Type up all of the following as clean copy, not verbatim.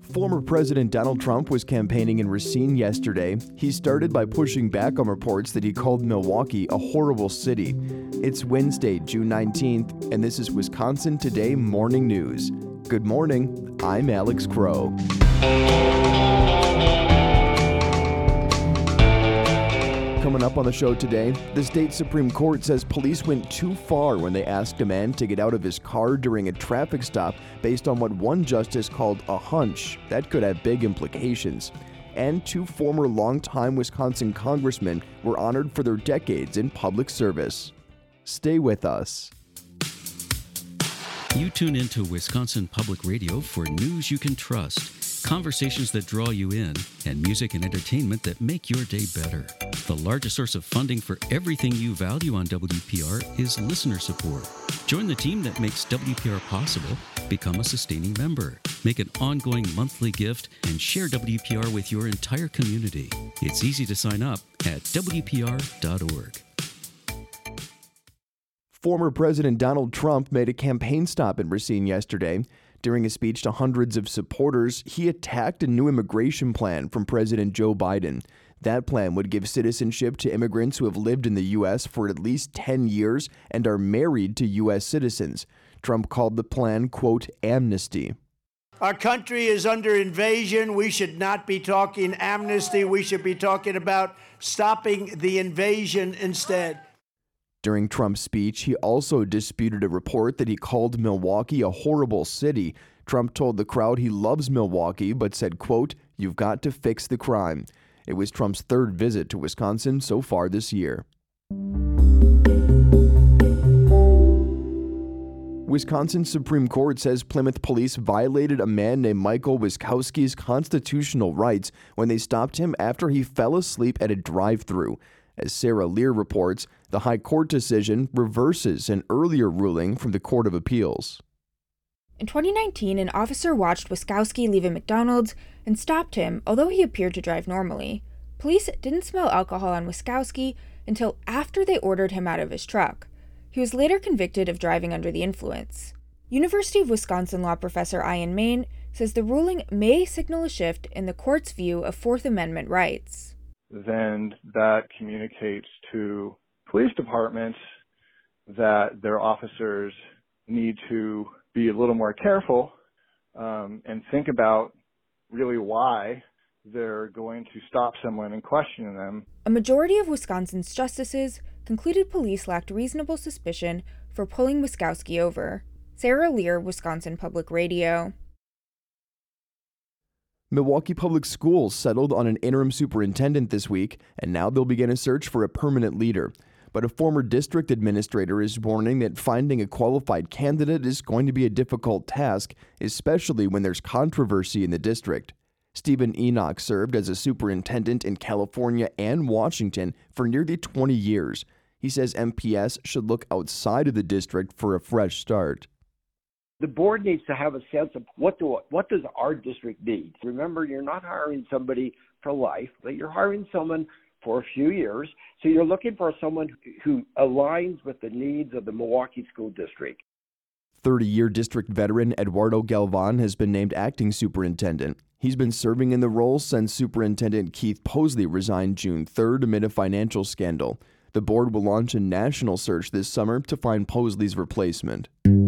Former President Donald Trump was campaigning in Racine yesterday. He started by pushing back on reports that he called Milwaukee a horrible city. It's Wednesday, June 19th, and this is Wisconsin Today Morning News. Good morning, I'm Alex Crow. Coming up on the show today, the state Supreme Court says police went too far when they asked a man to get out of his car during a traffic stop based on what one justice called a hunch. That could have big implications. And two former longtime Wisconsin congressmen were honored for their decades in public service. Stay with us. You tune into Wisconsin Public Radio for news you can trust, conversations that draw you in, and music and entertainment that make your day better. The largest source of funding for everything you value on WPR is listener support. Join the team that makes WPR possible. Become a sustaining member. Make an ongoing monthly gift and share WPR with your entire community. It's easy to sign up at WPR.org. Former President Donald Trump made a campaign stop in Racine yesterday. During a speech to hundreds of supporters, he attacked a new immigration plan from President Joe Biden. That plan would give citizenship to immigrants who have lived in the U.S. for at least 10 years and are married to U.S. citizens. Trump called the plan, quote, amnesty. Our country is under invasion. We should not be talking amnesty. We should be talking about stopping the invasion instead. During Trump's speech, he also disputed a report that he called Milwaukee a horrible city. Trump told the crowd he loves Milwaukee, but said, quote, you've got to fix the crime. It was Trump's third visit to Wisconsin so far this year. Wisconsin Supreme Court says Plymouth police violated a man named Michael Wiskowski's constitutional rights when they stopped him after he fell asleep at a drive-thru. As Sarah Lear reports, the High Court decision reverses an earlier ruling from the Court of Appeals. In 2019, an officer watched Wiskowski leave a McDonald's and stopped him, although he appeared to drive normally. Police didn't smell alcohol on Wiskowski until after they ordered him out of his truck. He was later convicted of driving under the influence. University of Wisconsin law professor Ian Main says the ruling may signal a shift in the court's view of Fourth Amendment rights. Then that communicates to police departments that their officers need to be a little more careful and think about really why they're going to stop someone and question them. A majority of Wisconsin's justices concluded police lacked reasonable suspicion for pulling Wiskowski over. Sarah Lear, Wisconsin Public Radio. Milwaukee Public Schools settled on an interim superintendent this week, and now they'll begin a search for a permanent leader. But a former district administrator is warning that finding a qualified candidate is going to be a difficult task, especially when there's controversy in the district. Stephen Enoch served as a superintendent in California and Washington for nearly 20 years. He says MPS should look outside of the district for a fresh start. The board needs to have a sense of what does our district need. Remember, you're not hiring somebody for life, but you're hiring someone for a few years. So you're looking for someone who aligns with the needs of the Milwaukee School District. 30-year district veteran Eduardo Galvan has been named acting superintendent. He's been serving in the role since Superintendent Keith Posley resigned June 3rd amid a financial scandal. The board will launch a national search this summer to find Posley's replacement.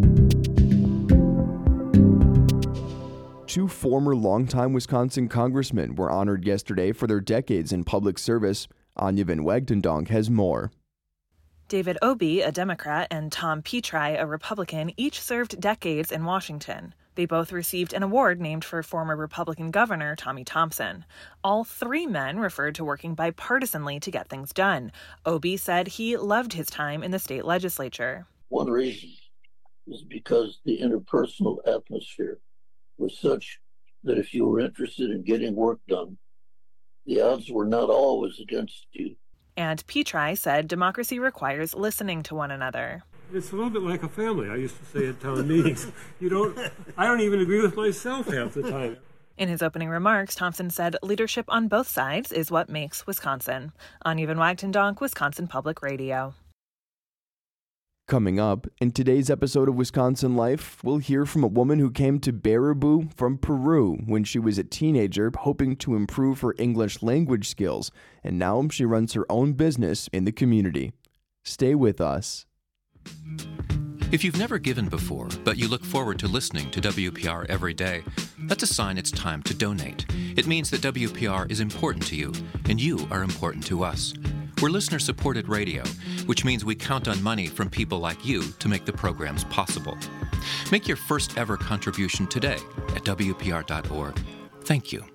Two former longtime Wisconsin congressmen were honored yesterday for their decades in public service. Anya Van Wagtendonk has more. David Obey, a Democrat, and Tom Petri, a Republican, each served decades in Washington. They both received an award named for former Republican Governor Tommy Thompson. All three men referred to working bipartisanly to get things done. Obey said he loved his time in the state legislature. One reason is because the interpersonal atmosphere was such that if you were interested in getting work done, the odds were not always against you. And Petri said democracy requires listening to one another. It's a little bit like a family, I used to say at town meetings. I don't even agree with myself half the time. In his opening remarks, Thompson said leadership on both sides is what makes Wisconsin. Anya Van Wagtendonk, Wisconsin Public Radio. Coming up, in today's episode of Wisconsin Life, we'll hear from a woman who came to Baraboo from Peru when she was a teenager, hoping to improve her English language skills, and now she runs her own business in the community. Stay with us. If you've never given before, but you look forward to listening to WPR every day, that's a sign it's time to donate. It means that WPR is important to you, and you are important to us. We're listener-supported radio, which means we count on money from people like you to make the programs possible. Make your first ever contribution today at WPR.org. Thank you.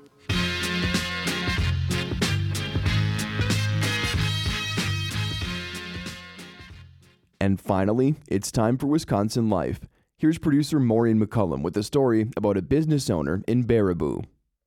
And finally, it's time for Wisconsin Life. Here's producer Maureen McCullum with a story about a business owner in Baraboo.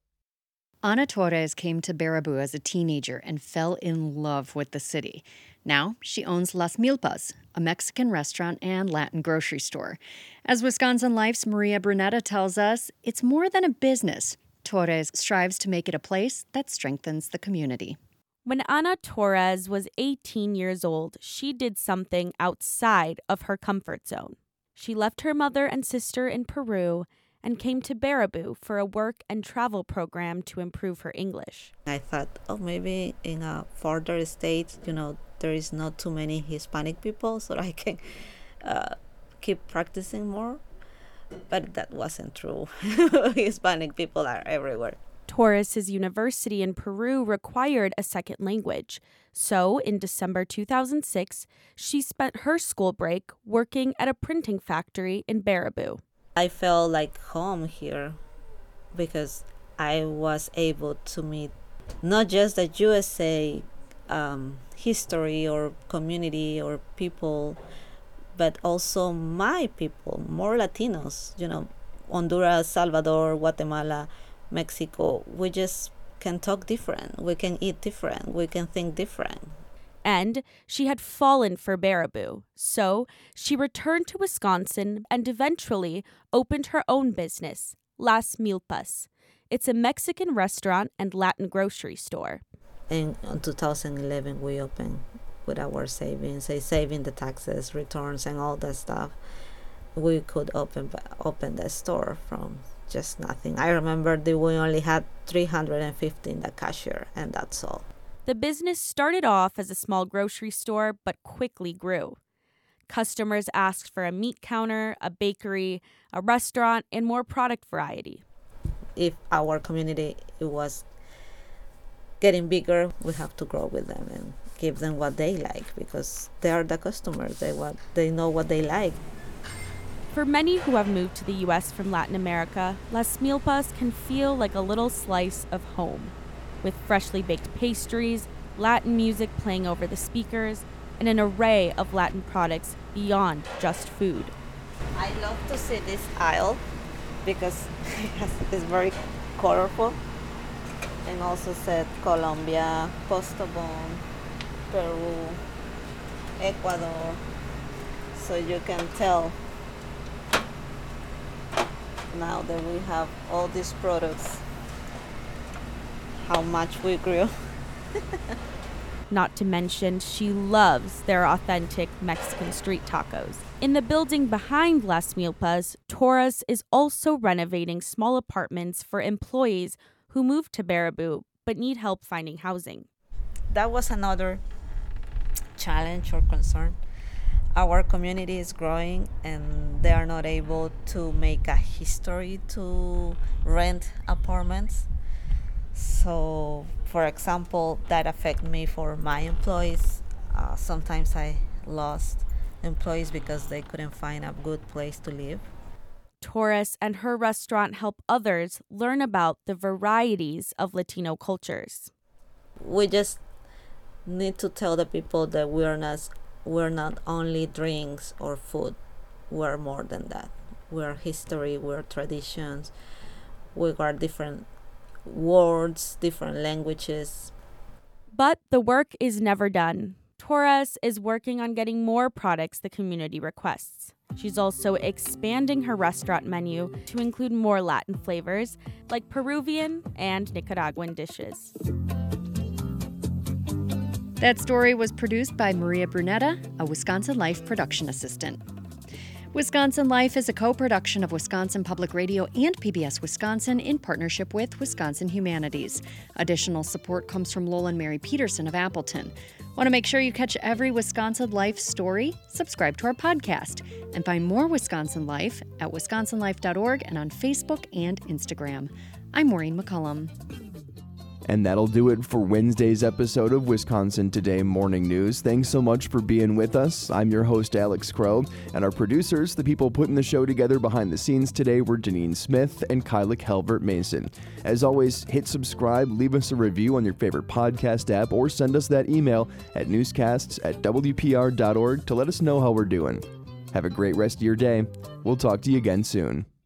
Ana Torres came to Baraboo as a teenager and fell in love with the city. Now she owns Las Milpas, a Mexican restaurant and Latin grocery store. As Wisconsin Life's Maria Brunetta tells us, it's more than a business. Torres strives to make it a place that strengthens the community. When Ana Torres was 18 years old, she did something outside of her comfort zone. She left her mother and sister in Peru and came to Baraboo for a work and travel program to improve her English. I thought, maybe in a further state, there is not too many Hispanic people, so I can keep practicing more. But that wasn't true. Hispanic people are everywhere. Torres' university in Peru required a second language. So, in December 2006, she spent her school break working at a printing factory in Baraboo. I felt like home here because I was able to meet not just the USA history or community or people, but also my people, more Latinos, Honduras, Salvador, Guatemala, Mexico. We just can talk different. We can eat different. We can think different. And she had fallen for Baraboo, so she returned to Wisconsin and eventually opened her own business, Las Milpas. It's a Mexican restaurant and Latin grocery store. In 2011, we opened with our savings, saving the taxes, returns, and all that stuff. We could open the store from just nothing. I remember that we only had $350 in the cashier, and that's all. The business started off as a small grocery store, but quickly grew. Customers asked for a meat counter, a bakery, a restaurant, and more product variety. If our community was getting bigger, we have to grow with them and give them what they like, because they are the customers. They know what they like. For many who have moved to the U.S. from Latin America, Las Milpas can feel like a little slice of home, with freshly baked pastries, Latin music playing over the speakers, and an array of Latin products beyond just food. I love to see this aisle because it's very colorful, and also said Colombia, Postobon, Peru, Ecuador, so you can tell now that we have all these products how much we grew. Not to mention, she loves their authentic Mexican street tacos. In the building behind Las Milpas, Torres is also renovating small apartments for employees who moved to Baraboo but need help finding housing. That was another challenge or concern. Our community is growing and they are not able to make a history to rent apartments. So, for example, that affected me for my employees. Sometimes I lost employees because they couldn't find a good place to live. Torres and her restaurant help others learn about the varieties of Latino cultures. We just need to tell the people that we're not only drinks or food. We're more than that. We're history, we're traditions, we got different words, different languages. But the work is never done. Torres is working on getting more products the community requests. She's also expanding her restaurant menu to include more Latin flavors like Peruvian and Nicaraguan dishes. That story was produced by Maria Brunetta, a Wisconsin Life production assistant. Wisconsin Life is a co-production of Wisconsin Public Radio and PBS Wisconsin in partnership with Wisconsin Humanities. Additional support comes from Lowell and Mary Peterson of Appleton. Want to make sure you catch every Wisconsin Life story? Subscribe to our podcast and find more Wisconsin Life at wisconsinlife.org and on Facebook and Instagram. I'm Maureen McCullum. And that'll do it for Wednesday's episode of Wisconsin Today Morning News. Thanks so much for being with us. I'm your host, Alex Crow, and our producers, the people putting the show together behind the scenes today, were Janine Smith and Kyla Calvert-Mason. As always, hit subscribe, leave us a review on your favorite podcast app, or send us that email at newscasts@wpr.org to let us know how we're doing. Have a great rest of your day. We'll talk to you again soon.